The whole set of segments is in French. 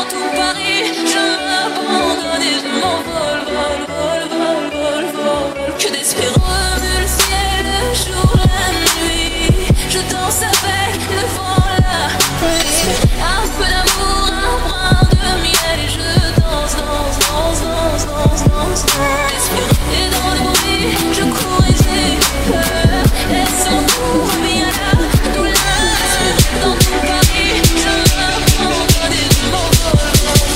dans tout Paris. Je m'abandonne et je m'envole, vol, vol, vol, vol, vol. Que d'espérance remue le ciel, le jour, la nuit. Je danse avec le vent, la pluie. Un peu d'amour, un brin de miel et je danse, danse, danse, danse, danse, danse, danse. Et dans le bruit, je cours et j'ai peur. Laisse-moi tout revient là, douleur. Dans tout Paris, je m'abandonne et je m'envole.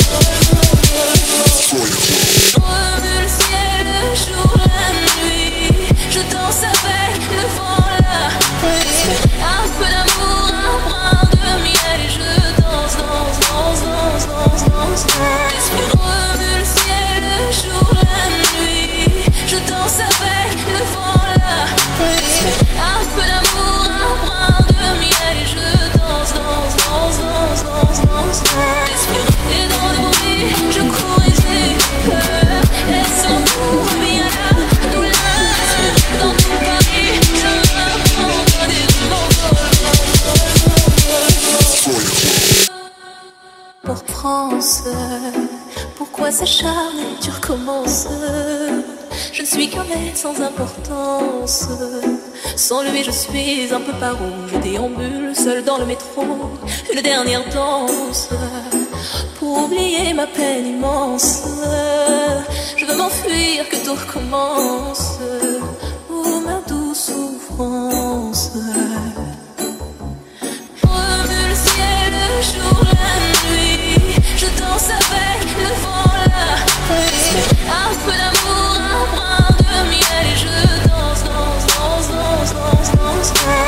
Remue le ciel, le jour, la nuit. Je danse avec le vent, la pluie. Un peu d'amour, un brin de miel et je danse, danse, danse, danse, danse, danse, danse. Remue le ciel, le jour, la nuit. Je danse avec le vent, la pluie. Un peu d'amour, un brin de miel et je danse, danse, danse, danse, danse, danse, danse. Et dans le bruit, je cours et j'ai peur. Laisse-moi tout revient là, douleur. Dans tout Paris, je m'abandonne et je m'envole. Pour France, pourquoi s'acharner, tu recommences. Je ne suis qu'un être sans importance. Sans lui je suis un peu paro. Je déambule seul dans le métro. Une dernière danse pour oublier ma peine immense. Je veux m'enfuir, que tout recommence. Oh ma douce souffrance. Remue le ciel, le jour, la nuit. Je danse avec le vent, la pluie. Un peu d'amour, un brin de miel et je danse, danse, danse, danse, danse, danse, danse.